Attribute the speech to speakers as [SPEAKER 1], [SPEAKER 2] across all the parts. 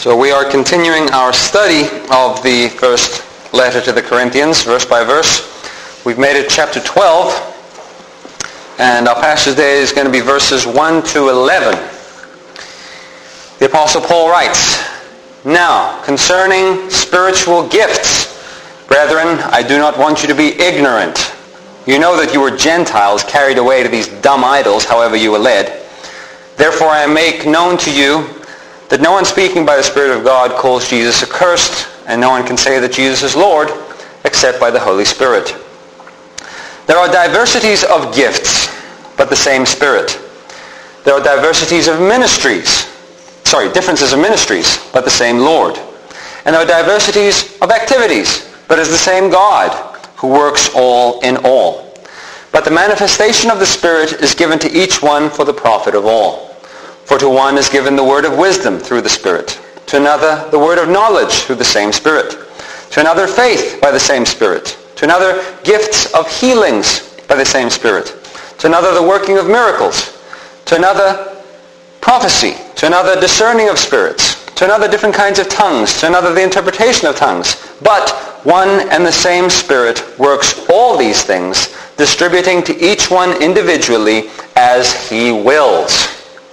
[SPEAKER 1] So we are continuing our study of the first letter to the Corinthians, verse by verse. We've made it chapter 12, and our passage today is going to be verses 1 to 11. The Apostle Paul writes, "Now, concerning spiritual gifts, brethren, I do not want you to be ignorant. You know that you were Gentiles carried away to these dumb idols, however you were led. Therefore I make known to you that no one speaking by the Spirit of God calls Jesus accursed, and no one can say that Jesus is Lord except by the Holy Spirit. There are diversities of gifts, but the same Spirit. There are diversities of differences of ministries, but the same Lord. And there are diversities of activities, but is the same God, who works all in all. But the manifestation of the Spirit is given to each one for the profit of all. For to one is given the word of wisdom through the Spirit, to another the word of knowledge through the same Spirit, to another faith by the same Spirit, to another gifts of healings by the same Spirit, to another the working of miracles, to another prophecy, to another discerning of spirits, to another different kinds of tongues, to another the interpretation of tongues. But one and the same Spirit works all these things, distributing to each one individually as he wills."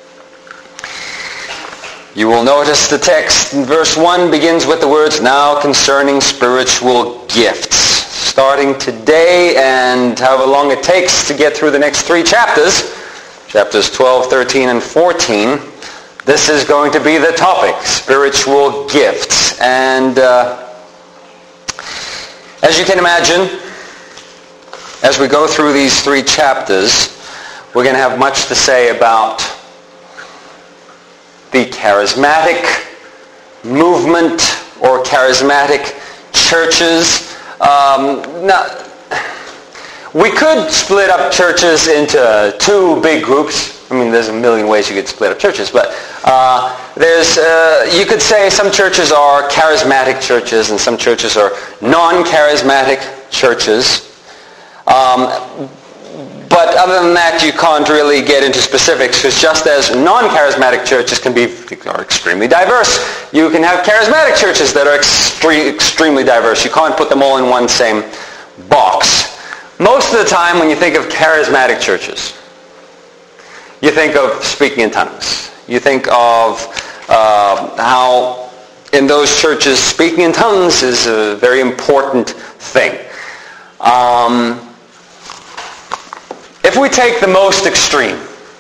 [SPEAKER 1] You will notice the text in verse 1 begins with the words, "Now concerning spiritual gifts." Starting today and however long it takes to get through the next three chapters, chapters 12, 13, and 14, this is going to be the topic, spiritual gifts. And as you can imagine, as we go through these three chapters, we're going to have much to say about the charismatic movement or charismatic churches. Now, we could split up churches into two big groups. I mean, there's a million ways you could split up churches, but you could say some churches are charismatic churches and some churches are non-charismatic churches. But other than that, you can't really get into specifics, because just as non-charismatic churches are extremely diverse, you can have charismatic churches that are extremely diverse. You can't put them all in one same box. Most of the time when you think of charismatic churches, you think of speaking in tongues. You think of how in those churches speaking in tongues is a very important thing. If we take the most extreme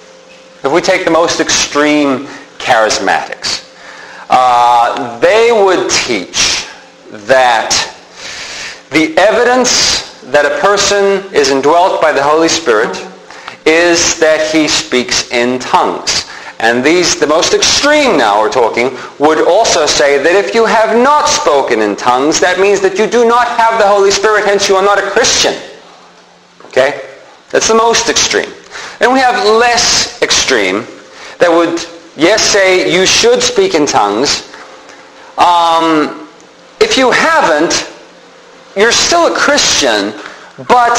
[SPEAKER 1] charismatics, they would teach that the evidence that a person is indwelt by the Holy Spirit is that he speaks in tongues. And the most extreme now we're talking, would also say that if you have not spoken in tongues, that means that you do not have the Holy Spirit, hence you are not a Christian. Okay? That's the most extreme. And we have less extreme that would, yes, say you should speak in tongues. If you haven't, you're still a Christian, but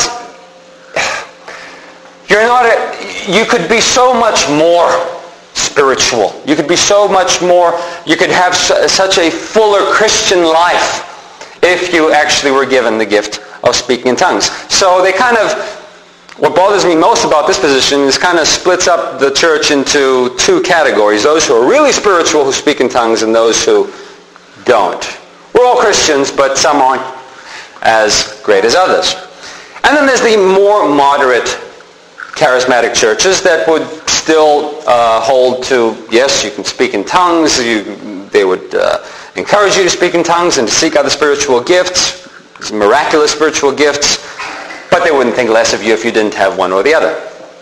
[SPEAKER 1] you could be so much more spiritual. You could be so much more, you could have such a fuller Christian life if you actually were given the gift of speaking in tongues. So what bothers me most about this position is kind of splits up the church into two categories. Those who are really spiritual who speak in tongues and those who don't. We're all Christians, but some aren't as great as others. And then there's the more moderate charismatic churches that would still hold to, yes, you can speak in tongues. They would encourage you to speak in tongues and to seek other spiritual gifts, miraculous spiritual gifts. But they wouldn't think less of you if you didn't have one or the other.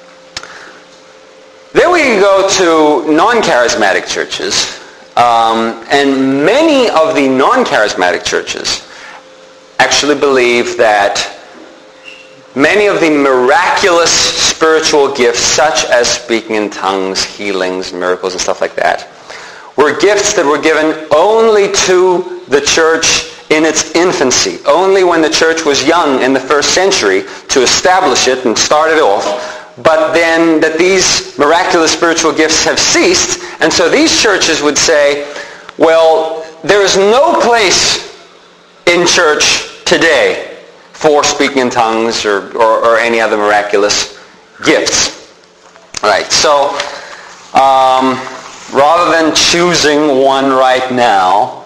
[SPEAKER 1] Then we can go to non-charismatic churches. And many of the non-charismatic churches actually believe that many of the miraculous spiritual gifts, such as speaking in tongues, healings, miracles, and stuff like that, were gifts that were given only to the church in its infancy, only when the church was young in the first century to establish it and start it off, but then that these miraculous spiritual gifts have ceased, and so these churches would say, Well, there is no place in church today for speaking in tongues or any other miraculous gifts. All right, so rather than choosing one right now,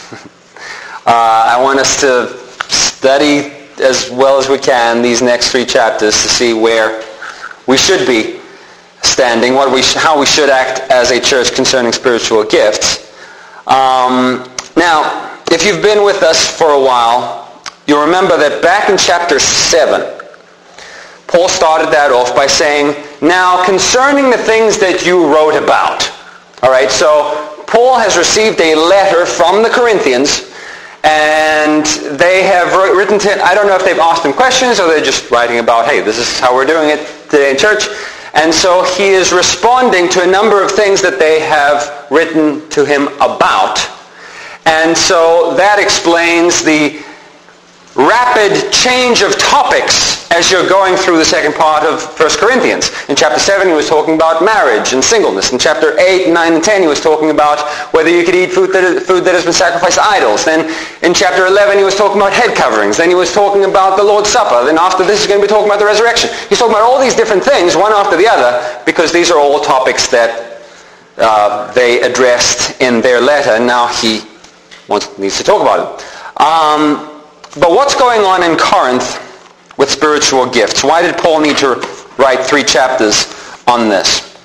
[SPEAKER 1] I want us to study as well as we can these next 3 chapters to see where we should be standing, how we should act as a church concerning spiritual gifts. Now, if you've been with us for a while, you'll remember that back in chapter 7, Paul started that off by saying, now concerning the things that you wrote about. All right, so Paul has received a letter from the Corinthians, and they have written to him. I don't know if they've asked him questions or they're just writing about, hey, this is how we're doing it today in church. And so he is responding to a number of things that they have written to him about. And so that explains the rapid change of topics as you're going through the second part of 1 Corinthians. In chapter 7 he was talking about marriage and singleness. In chapter 8, 9, and 10 he was talking about whether you could eat food that has been sacrificed to idols. Then in chapter 11 he was talking about head coverings. Then he was talking about the Lord's Supper. Then after this he's going to be talking about the resurrection. He's talking about all these different things, one after the other, because these are all topics that they addressed in their letter, and now he needs to talk about it. But what's going on in Corinth with spiritual gifts? Why did Paul need to write 3 chapters on this?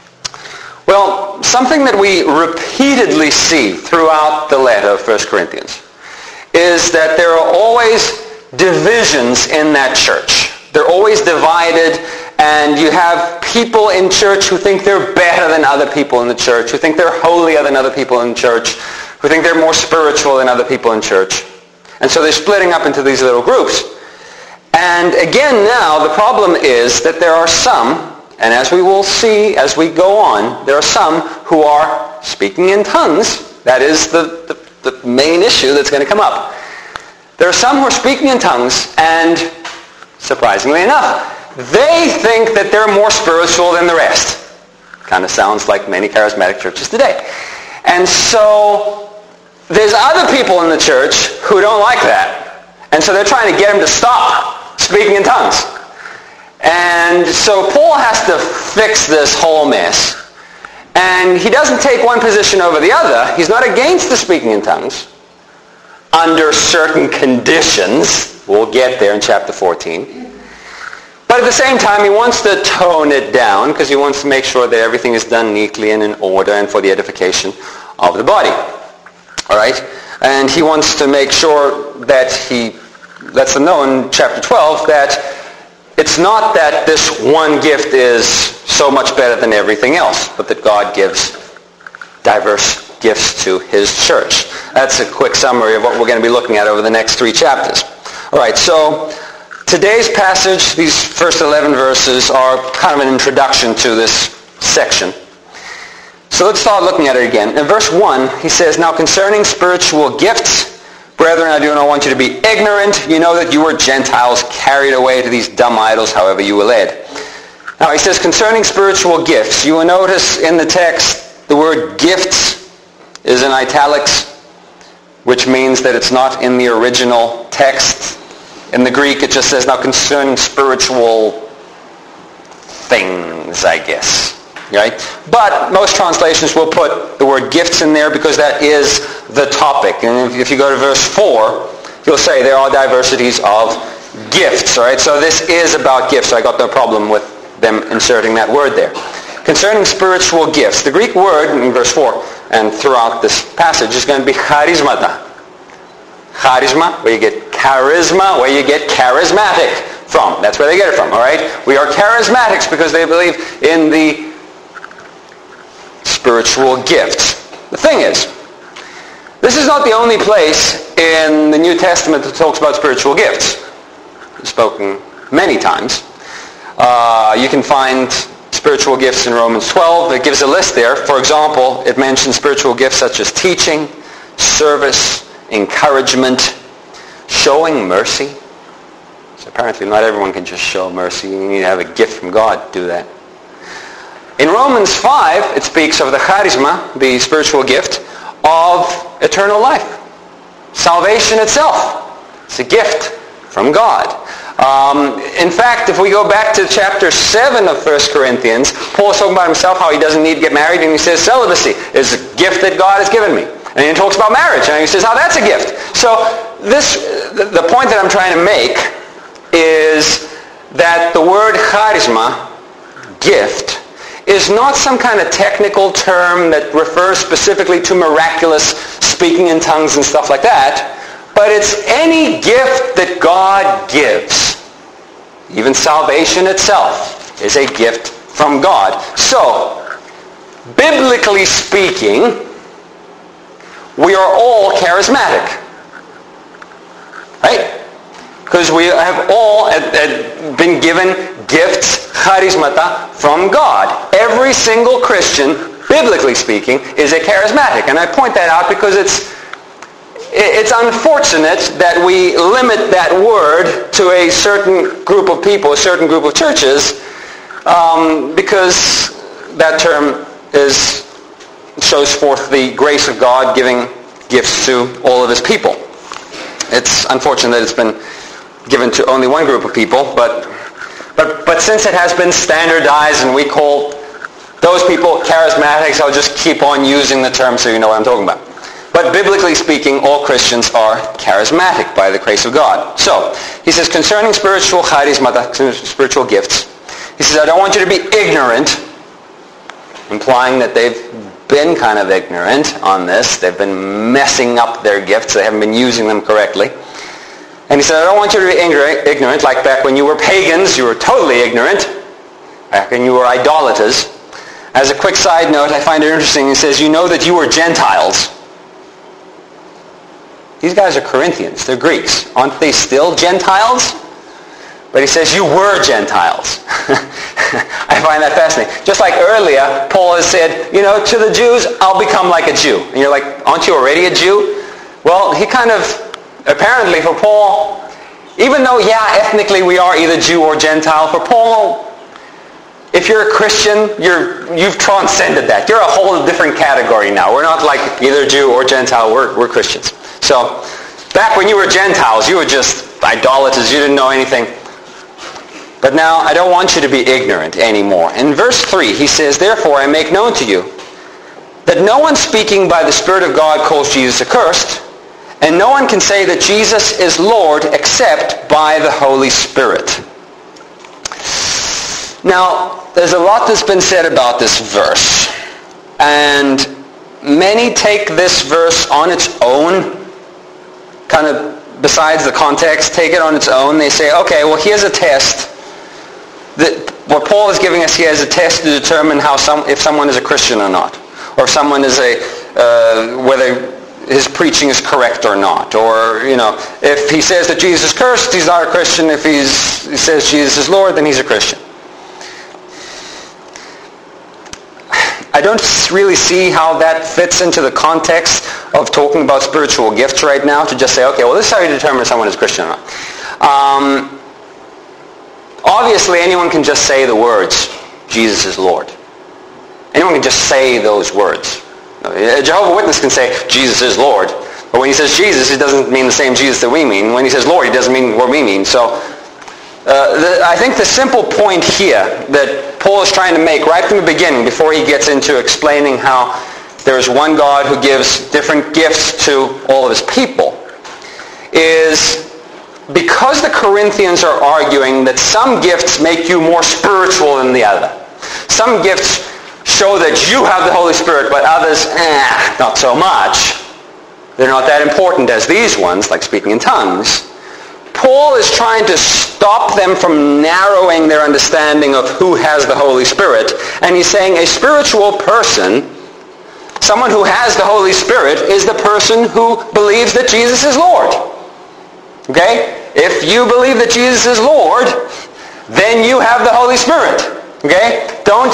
[SPEAKER 1] Well, something that we repeatedly see throughout the letter of 1 Corinthians is that there are always divisions in that church. They're always divided, and you have people in church who think they're better than other people in the church, who think they're holier than other people in church, who think they're more spiritual than other people in church. And so they're splitting up into these little groups. And again now, the problem is that there are some, and as we will see as we go on, there are some who are speaking in tongues. That is the main issue that's going to come up. There are some who are speaking in tongues, and surprisingly enough, they think that they're more spiritual than the rest. Kind of sounds like many charismatic churches today. And so there's other people in the church who don't like that. And so they're trying to get them to stop speaking in tongues. And so Paul has to fix this whole mess. And he doesn't take one position over the other. He's not against the speaking in tongues under certain conditions. We'll get there in chapter 14. But at the same time, he wants to tone it down because he wants to make sure that everything is done neatly and in order and for the edification of the body. All right? And he wants to make sure that he lets them know in chapter 12 that it's not that this one gift is so much better than everything else, but that God gives diverse gifts to his church. That's a quick summary of what we're going to be looking at over the next 3 chapters. All right, so today's passage, these first 11 verses, are kind of an introduction to this section. So let's start looking at it again. In verse 1, he says, now concerning spiritual gifts, brethren, I do not want you to be ignorant. You know that you were Gentiles carried away to these dumb idols, however you were led. Now he says, concerning spiritual gifts, you will notice in the text the word gifts is in italics, which means that it's not in the original text. In the Greek, it just says, now concerning spiritual things, I guess. Right? But most translations will put the word gifts in there because that is the topic. And if you go to verse 4, you'll say there are diversities of gifts. All right? So this is about gifts. So I got no problem with them inserting that word there. Concerning spiritual gifts, the Greek word in verse 4 and throughout this passage is going to be charismata. Charisma, where you get charisma, where you get charismatic from. That's where they get it from. All right? We are charismatics because they believe in the spiritual gifts. The thing is, this is not the only place in the New Testament that talks about spiritual gifts. It's spoken many times. You can find spiritual gifts in Romans 12. It gives a list there. For example, it mentions spiritual gifts such as teaching, service, encouragement, showing mercy. So apparently not everyone can just show mercy. You need to have a gift from God to do that. In Romans 5, it speaks of the charisma, the spiritual gift, of eternal life. Salvation itself. It's a gift from God. In fact, if we go back to chapter 7 of 1 Corinthians, Paul is talking about himself, how he doesn't need to get married, and he says celibacy is a gift that God has given me. And he talks about marriage, and he says how that's a gift. So the point that I'm trying to make is that the word charisma, gift, is not some kind of technical term that refers specifically to miraculous speaking in tongues and stuff like that, but it's any gift that God gives. Even salvation itself is a gift from God. So, biblically speaking, we are all charismatic. Right? Because we have all been given gifts, charismata, from God. Every single Christian, biblically speaking, is a charismatic. And I point that out because it's unfortunate that we limit that word to a certain group of people, a certain group of churches, because that term shows forth the grace of God giving gifts to all of his people. It's unfortunate that it's been given to only one group of people, but since it has been standardized and we call those people charismatics, I'll just keep on using the term so you know what I'm talking about. But biblically speaking, all Christians are charismatic by the grace of God. So, he says, concerning spiritual charismata, spiritual gifts, he says, I don't want you to be ignorant, implying that they've been kind of ignorant on this. They've been messing up their gifts. They haven't been using them correctly. And he said, I don't want you to be ignorant, like back when you were pagans, you were totally ignorant. Back when you were idolaters. As a quick side note, I find it interesting, he says, you know that you were Gentiles. These guys are Corinthians. They're Greeks. Aren't they still Gentiles? But he says, you were Gentiles. I find that fascinating. Just like earlier, Paul has said, to the Jews, I'll become like a Jew. And you're like, aren't you already a Jew? Well, he kind of, apparently for Paul, even though, ethnically we are either Jew or Gentile, for Paul, if you're a Christian, you've transcended that. You're a whole different category now. We're not like either Jew or Gentile. We're Christians. So, back when you were Gentiles, you were just idolaters. You didn't know anything. But now, I don't want you to be ignorant anymore. In verse 3, he says, therefore, I make known to you that no one speaking by the Spirit of God calls Jesus accursed, and no one can say that Jesus is Lord except by the Holy Spirit. Now, there's a lot that's been said about this verse. And many take this verse on its own, kind of besides the context, take it on its own. They say, okay, well, here's a test. What Paul is giving us here is a test to determine if someone is a Christian or not. Or if someone is whether his preaching is correct or not. Or, if he says that Jesus is cursed, he's not a Christian. If he says Jesus is Lord, then he's a Christian. I don't really see how that fits into the context of talking about spiritual gifts right now, to just say, okay, well, this is how you determine if someone is Christian or not. Obviously, anyone can just say the words, Jesus is Lord. Anyone can just say those words. A Jehovah's Witness can say, Jesus is Lord. But when he says Jesus, it doesn't mean the same Jesus that we mean. When he says Lord, he doesn't mean what we mean. So I think the simple point here that Paul is trying to make right from the beginning, before he gets into explaining how there is one God who gives different gifts to all of his people, is because the Corinthians are arguing that some gifts make you more spiritual than the other. Some gifts show that you have the Holy Spirit, but others, not so much. They're not that important as these ones, like speaking in tongues. Paul is trying to stop them from narrowing their understanding of who has the Holy Spirit. And he's saying a spiritual person, someone who has the Holy Spirit, is the person who believes that Jesus is Lord. Okay? If you believe that Jesus is Lord, then you have the Holy Spirit. Okay?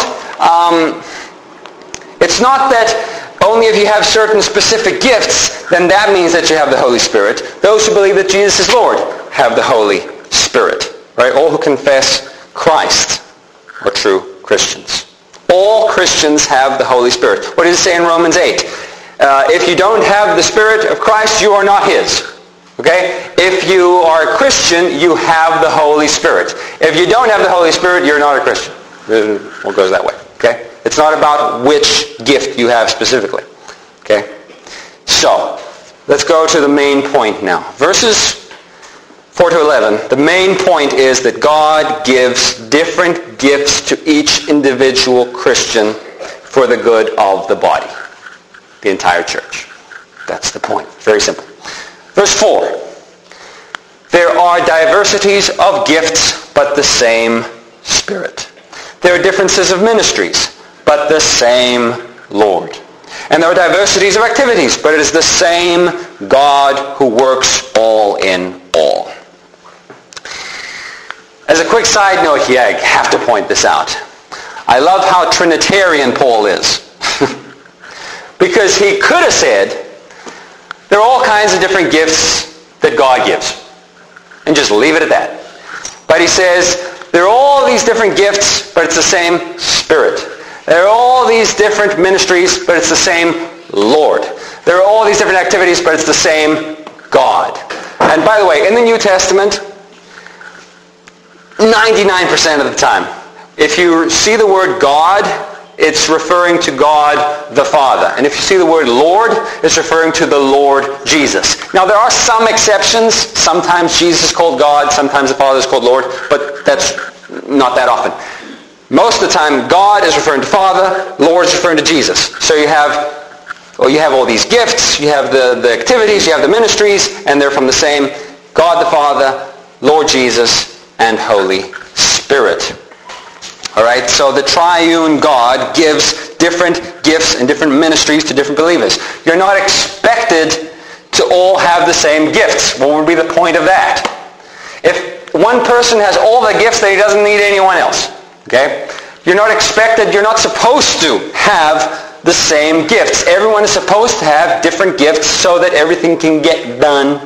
[SPEAKER 1] It's not that only if you have certain specific gifts, then that means that you have the Holy Spirit. Those who believe that Jesus is Lord have the Holy Spirit. Right? All who confess Christ are true Christians. All Christians have the Holy Spirit. What does it say in Romans 8? If you don't have the Spirit of Christ, you are not His. Okay? If you are a Christian, you have the Holy Spirit. If you don't have the Holy Spirit, you're not a Christian. It goes that way. Okay? It's not about which gift you have specifically. Okay? So, let's go to the main point now. Verses 4 to 11, the main point is that God gives different gifts to each individual Christian for the good of the body, the entire church. That's the point. Very simple. Verse 4, there are diversities of gifts, but the same Spirit. There are differences of ministries, but the same Lord. And there are diversities of activities, but it is the same God who works all in all. As a quick side note here, I have to point this out. I love how Trinitarian Paul is. Because he could have said, there are all kinds of different gifts that God gives. And just leave it at that. But he says, there are all these different gifts, but it's the same Spirit. There are all these different ministries, but it's the same Lord. There are all these different activities, but it's the same God. And by the way, in the New Testament, 99% of the time, if you see the word God, it's referring to God the Father. And if you see the word Lord, it's referring to the Lord Jesus. Now, there are some exceptions. Sometimes Jesus is called God, sometimes the Father is called Lord, but that's not that often. Most of the time, God is referring to Father, Lord is referring to Jesus. So you have all these gifts, you have the activities, you have the ministries, and they're from the same God the Father, Lord Jesus, and Holy Spirit. All right, so the triune God gives different gifts and different ministries to different believers. You're not expected to all have the same gifts. What would be the point of that? If one person has all the gifts, then he doesn't need anyone else. Okay? You're not expected, you're not supposed to have the same gifts. Everyone is supposed to have different gifts so that everything can get done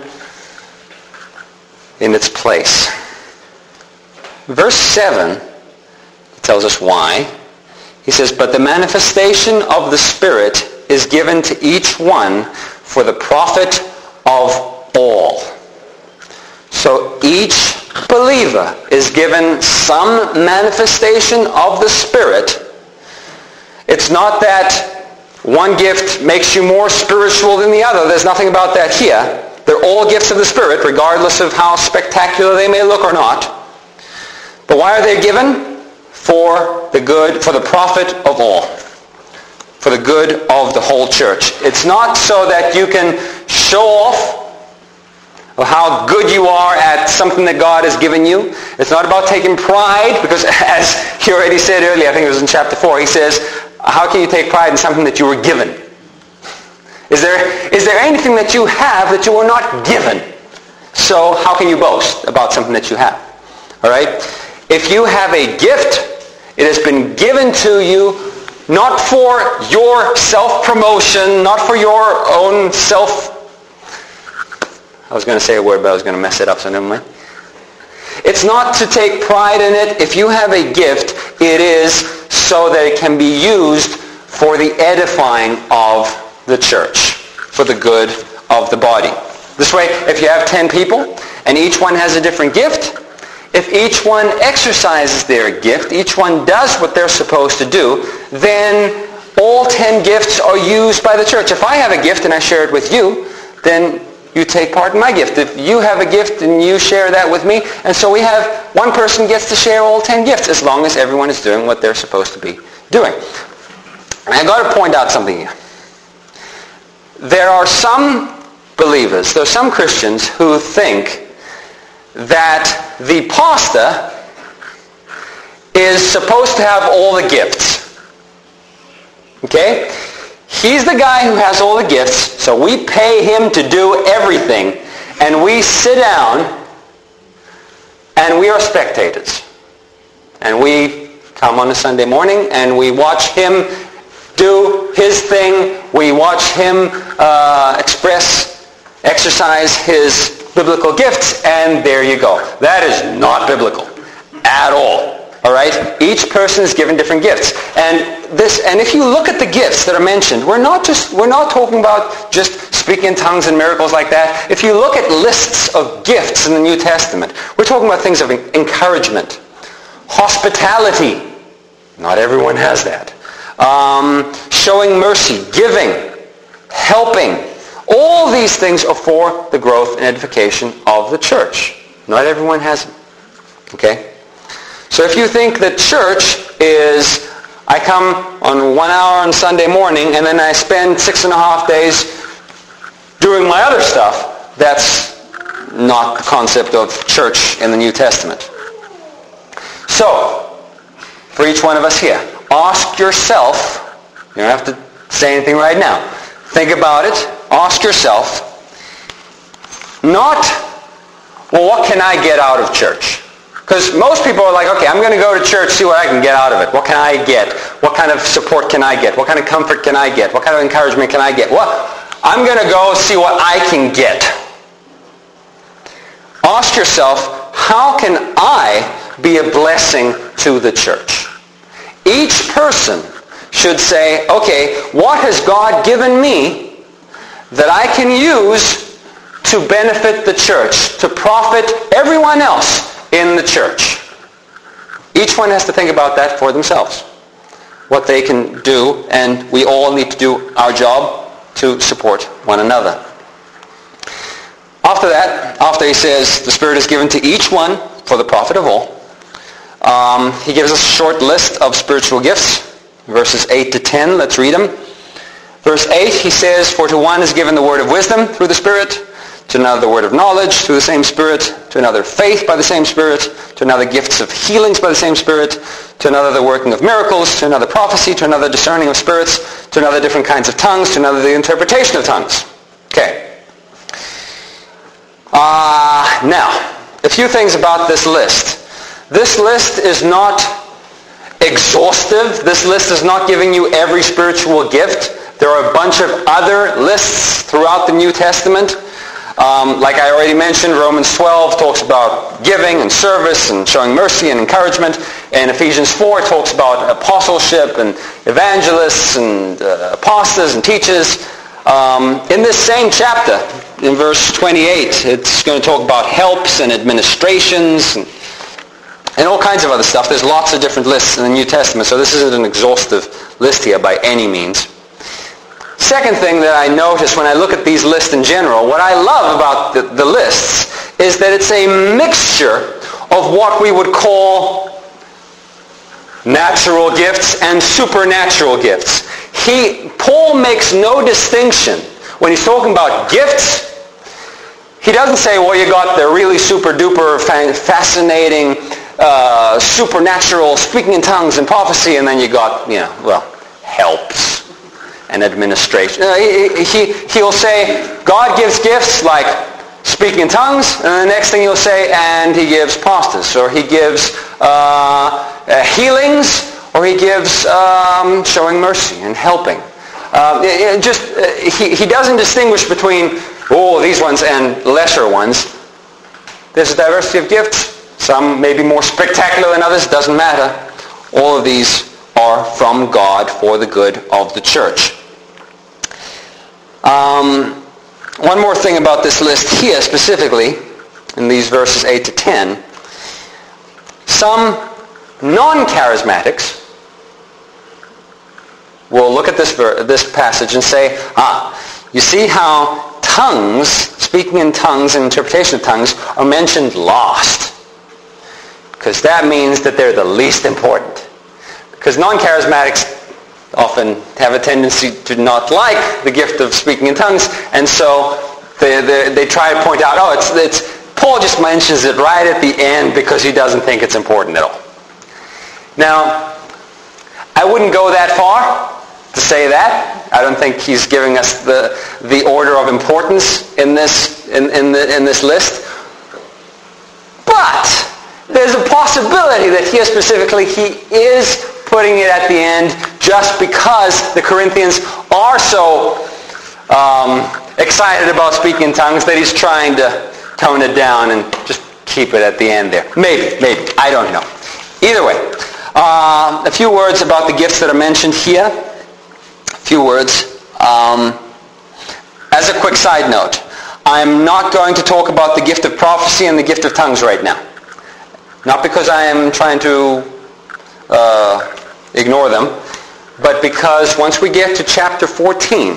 [SPEAKER 1] in its place. Verse 7 tells us why. He says, but the manifestation of the Spirit is given to each one for the profit of all. So each believer is given some manifestation of the Spirit. It's not that one gift makes you more spiritual than the other. There's nothing about that here. They're all gifts of the Spirit, regardless of how spectacular they may look or not. But why are they given? For the good, for the profit of all. For the good of the whole church. It's not so that you can show off of how good you are at something that God has given you. It's not about taking pride, because as he already said earlier, I think it was in chapter 4, he says, how can you take pride in something that you were given? Is there anything that you have that you were not given? So how can you boast about something that you have? All right? If you have a gift, it has been given to you not for your self-promotion, not for your own I was going to say a word, but I was going to mess it up, so never mind. It's not to take pride in it. If you have a gift, it is so that it can be used for the edifying of the church, for the good of the body. This way, if you have 10 people, and each one has a different gift, if each one exercises their gift, each one does what they're supposed to do, then all 10 gifts are used by the church. If I have a gift and I share it with you, then you take part in my gift. If you have a gift and you share that with me, and so we have, one person gets to share all 10 gifts, as long as everyone is doing what they're supposed to be doing. And I've got to point out something here. There are some believers, there are some Christians who think that the pastor is supposed to have all the gifts. Okay? He's the guy who has all the gifts, so we pay him to do everything, and we sit down, and we are spectators. And we come on a Sunday morning, and we watch him do his thing. We watch him exercise his biblical gifts, and there you go. That is not biblical at all. All right? Each person is given different gifts. And if you look at the gifts that are mentioned, we're not talking about just speaking in tongues and miracles like that. If you look at lists of gifts in the New Testament, we're talking about things of encouragement, hospitality. Not everyone has that. Showing mercy, giving, helping. All these things are for the growth and edification of the church. Not everyone has them. Okay? So if you think that church is, I come on 1 hour on Sunday morning and then I spend 6.5 days doing my other stuff, that's not the concept of church in the New Testament. So, for each one of us here, ask yourself, you don't have to say anything right now, think about it, ask yourself, not, well, what can I get out of church? Because most people are like, okay, I'm going to go to church, see what I can get out of it. What can I get? What kind of support can I get? What kind of comfort can I get? What kind of encouragement can I get? Well, I'm going to go see what I can get. Ask yourself, how can I be a blessing to the church? Each person should say, okay, what has God given me that I can use to benefit the church, to profit everyone else in the church? Each one has to think about that for themselves, what they can do, and we all need to do our job to support one another. After that, after he says the Spirit is given to each one for the profit of all, he gives us a short list of spiritual gifts, verses 8 to 10. Let's read them. Verse 8, he says, for to one is given the word of wisdom through the Spirit, to another the word of knowledge through the same Spirit, to another faith by the same Spirit, to another gifts of healings by the same Spirit, to another the working of miracles, to another prophecy, to another discerning of spirits, to another different kinds of tongues, to another the interpretation of tongues. Okay. Now, a few things about this list. This list is not exhaustive. This list is not giving you every spiritual gift. There are a bunch of other lists throughout the New Testament. Like I already mentioned, Romans 12 talks about giving and service and showing mercy and encouragement. And Ephesians 4 talks about apostleship and evangelists and apostles and teachers. In this same chapter, in verse 28, it's going to talk about helps and administrations and all kinds of other stuff. There's lots of different lists in the New Testament, so this isn't an exhaustive list here by any means. Second thing that I notice when I look at these lists in general, what I love about the lists is that it's a mixture of what we would call natural gifts and supernatural gifts. Paul makes no distinction when he's talking about gifts. He doesn't say, well, you got the really super duper fascinating supernatural speaking in tongues and prophecy, and then you got, helps and administration. He'll say, God gives gifts like speaking in tongues, and the next thing he'll say, and he gives pastors, or he gives healings, or he gives showing mercy and helping. He doesn't distinguish between these ones and lesser ones. There's a diversity of gifts. Some may be more spectacular than others. Doesn't matter. All of these are from God for the good of the church. One more thing about this list here specifically, in these verses 8 to 10. Some non-charismatics will look at this passage and say, you see how tongues, speaking in tongues and interpretation of tongues, are mentioned last. Because that means that they're the least important. Because non-charismatics often have a tendency to not like the gift of speaking in tongues, and so they try to point out, it's Paul just mentions it right at the end because he doesn't think it's important at all. Now, I wouldn't go that far to say that. I don't think he's giving us the order of importance in this list. But there's a possibility that here specifically he is putting it at the end just because the Corinthians are so excited about speaking in tongues that he's trying to tone it down and just keep it at the end there. Maybe. I don't know. Either way, a few words about the gifts that are mentioned here. A few words. As a quick side note, I'm not going to talk about the gift of prophecy and the gift of tongues right now. Not because I am trying to ignore them, but because once we get to chapter 14,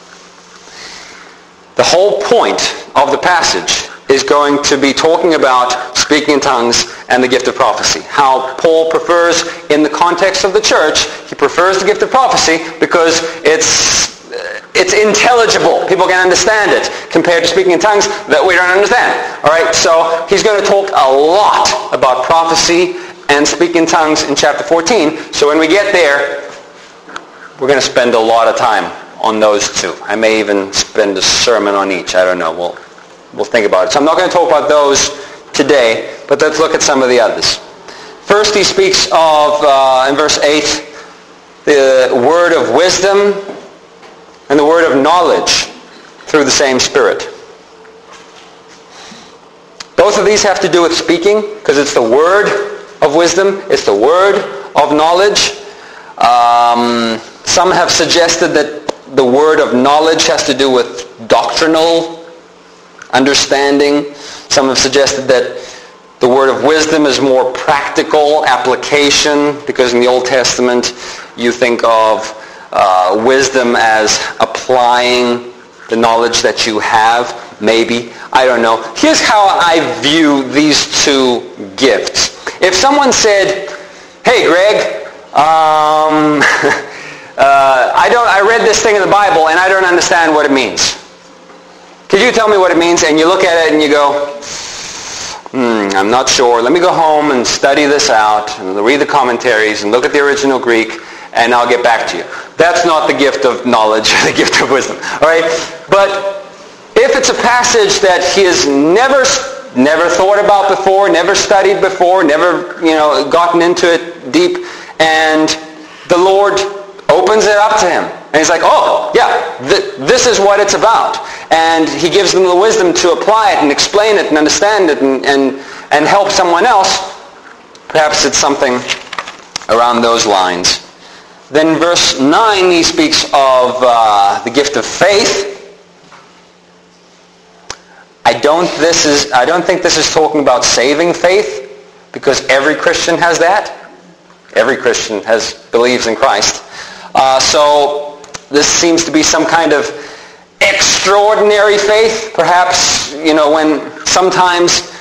[SPEAKER 1] the whole point of the passage is going to be talking about speaking in tongues and the gift of prophecy. How Paul prefers, in the context of the church, he prefers the gift of prophecy because it's intelligible. People can understand it compared to speaking in tongues that we don't understand. All right, so he's going to talk a lot about prophecy and speaking in tongues in chapter 14. So when we get there, we're going to spend a lot of time on those two. I may even spend a sermon on each. I don't know. We'll think about it. So I'm not going to talk about those today, but let's look at some of the others. First, he speaks of, in verse 8, the word of wisdom and the word of knowledge through the same Spirit. Both of these have to do with speaking, because it's the word of wisdom, it's the word of knowledge. Some have suggested that the word of knowledge has to do with doctrinal understanding. Some have suggested that the word of wisdom is more practical application, because in the Old Testament you think of wisdom as applying the knowledge that you have, maybe. I don't know. Here's how I view these two gifts. If someone said, hey Greg, I read this thing in the Bible and I don't understand what it means. Could you tell me what it means? And you look at it and you go, I'm not sure. Let me go home and study this out and read the commentaries and look at the original Greek, and I'll get back to you. That's not the gift of knowledge, the gift of wisdom. All right? But if it's a passage that he has never thought about before, never studied before, never gotten into it deep, and the Lord opens it up to him, and he's like, oh, yeah, this is what it's about. And he gives them the wisdom to apply it and explain it and understand it and help someone else. Perhaps it's something around those lines. Then verse 9, he speaks of the gift of faith. I don't think this is talking about saving faith, because every Christian has that. Every Christian believes in Christ. So this seems to be some kind of extraordinary faith, perhaps, when sometimes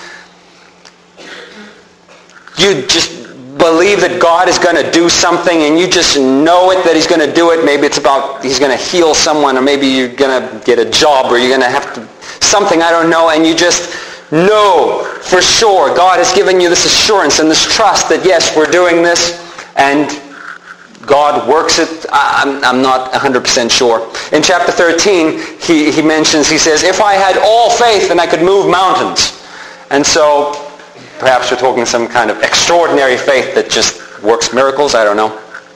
[SPEAKER 1] you just believe that God is going to do something and you just know it, that he's going to do it. Maybe it's about he's going to heal someone, or maybe you're going to get a job, or you're going to have to something, I don't know, and you just know for sure God has given you this assurance and this trust that yes, we're doing this, and God works it. I'm not 100% sure. In chapter 13, he says, if I had all faith, then I could move mountains. And so perhaps we're talking some kind of extraordinary faith that just works miracles. I don't know.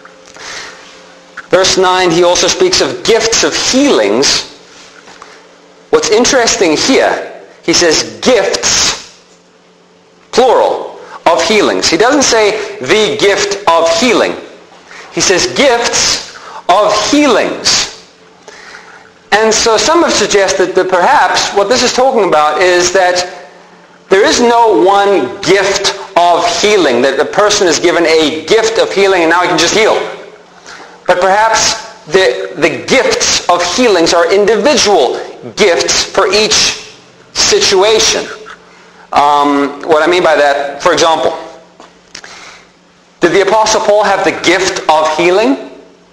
[SPEAKER 1] Verse 9, he also speaks of gifts of healings. What's interesting here, he says gifts, plural, of healings. He doesn't say the gift of healing. He says gifts of healings. And so some have suggested that perhaps what this is talking about is that there is no one gift of healing, that the person is given a gift of healing and now he can just heal. But perhaps the gifts of healings are individual gifts for each situation. What I mean by that, for example, did the Apostle Paul have the gift of healing?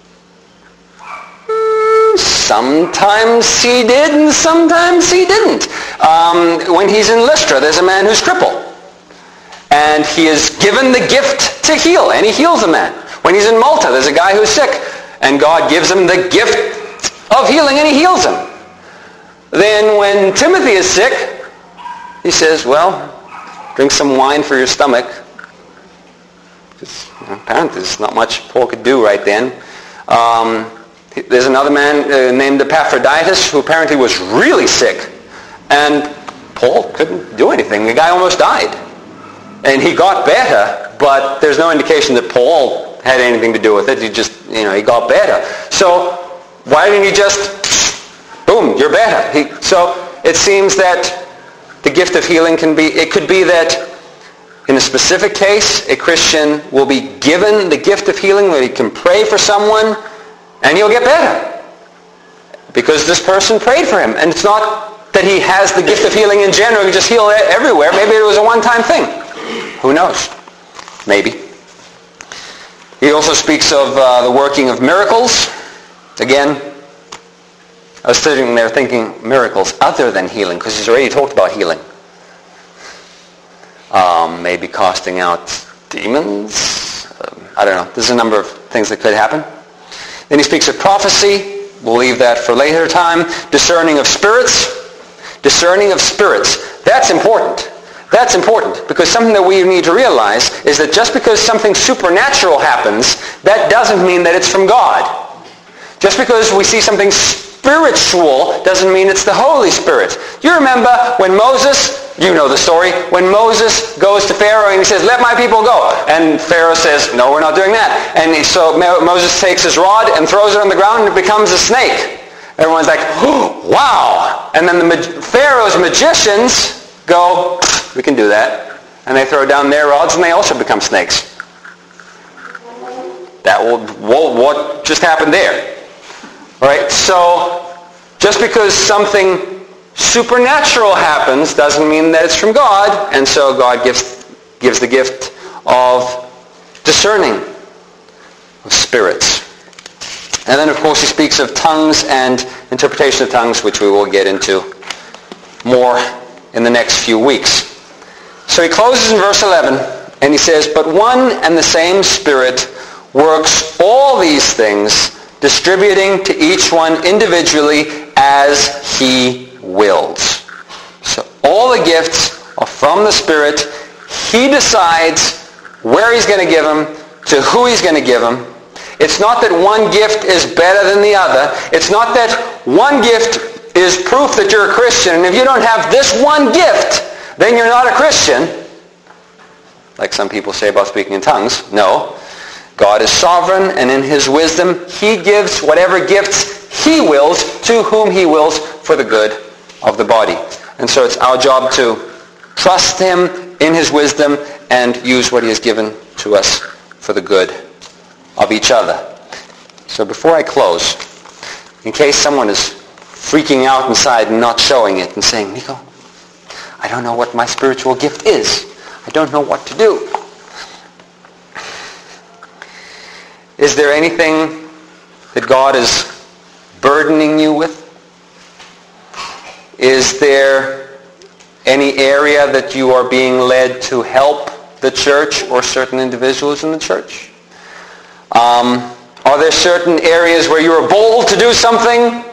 [SPEAKER 1] Sometimes he did and sometimes he didn't. When he's in Lystra, there's a man who's crippled. And he is given the gift to heal, and he heals the man. When he's in Malta, there's a guy who's sick, and God gives him the gift of healing, and he heals him. Then when Timothy is sick, he says, well, drink some wine for your stomach. Apparently there's not much Paul could do right then. There's another man named Epaphroditus who apparently was really sick, and Paul couldn't do anything. The guy almost died. And he got better, but there's no indication that Paul had anything to do with it. He just, he got better. So why didn't he just, boom, you're better? So it seems that the gift of healing could be that in a specific case, a Christian will be given the gift of healing where he can pray for someone and he'll get better because this person prayed for him. And it's not that he has the gift of healing in general, he can just heal everywhere. Maybe it was a one-time thing. Who knows? Maybe. He also speaks of the working of miracles. Again, I was sitting there thinking miracles other than healing, because he's already talked about healing. Maybe casting out demons. I don't know. There's a number of things that could happen. Then he speaks of prophecy. We'll leave that for later time. Discerning of spirits. Discerning of spirits. That's important. That's important, because something that we need to realize is that just because something supernatural happens, that doesn't mean that it's from God. Just because we see something spiritual doesn't mean it's the Holy Spirit. You remember when Moses, you know the story, when Moses goes to Pharaoh and he says, let my people go. And Pharaoh says, no, we're not doing that. And so Moses takes his rod and throws it on the ground and it becomes a snake. Everyone's like, oh, wow. And then Pharaoh's magicians go, we can do that. And they throw down their rods and they also become snakes. What just happened there? All right, so just because something supernatural happens doesn't mean that it's from God. And so God gives the gift of discerning of spirits. And then, of course, he speaks of tongues and interpretation of tongues, which we will get into more in the next few weeks. So he closes in verse 11, and he says, but one and the same Spirit works all these things, distributing to each one individually as he wills. So all the gifts are from the Spirit. He decides where he's going to give them, to who he's going to give them. It's not that one gift is better than the other. It's not that one gift is proof that you're a Christian, and if you don't have this one gift, then you're not a Christian. Like some people say about speaking in tongues. No. God is sovereign, and in his wisdom, he gives whatever gifts he wills to whom he wills for the good of the body. And so it's our job to trust him in his wisdom and use what he has given to us for the good of each other. So before I close, in case someone is freaking out inside and not showing it and saying, Nico, I don't know what my spiritual gift is. I don't know what to do. Is there anything that God is burdening you with? Is there any area that you are being led to help the church or certain individuals in the church? Are there certain areas where you are bold to do something?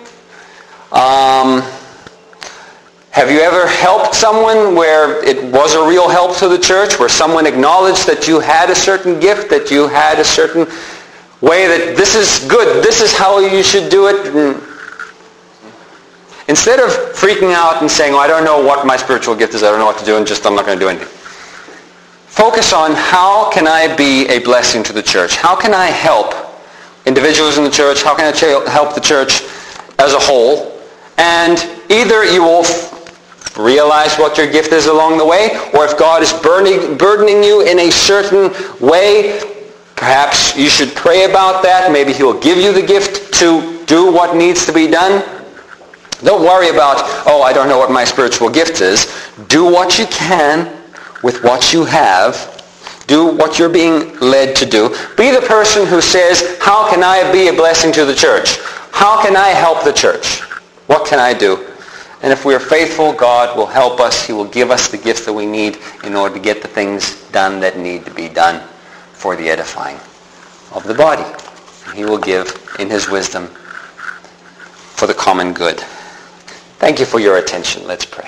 [SPEAKER 1] Have you ever helped someone where it was a real help to the church, where someone acknowledged that you had a certain gift, that you had a certain way that this is good, this is how you should do it? Instead of freaking out and saying, I don't know what my spiritual gift is, I don't know what to do, and I'm not going to do anything. Focus on how can I be a blessing to the church? How can I help individuals in the church? How can I help the church as a whole? And either you will realize what your gift is along the way, or if God is burdening you in a certain way, perhaps you should pray about that. Maybe he'll give you the gift to do what needs to be done. Don't worry about, I don't know what my spiritual gift is. Do what you can with what you have. Do what you're being led to do. Be the person who says, how can I be a blessing to the church? How can I help the church? What can I do? And if we are faithful, God will help us. He will give us the gifts that we need in order to get the things done that need to be done for the edifying of the body. He will give in his wisdom for the common good. Thank you for your attention. Let's pray.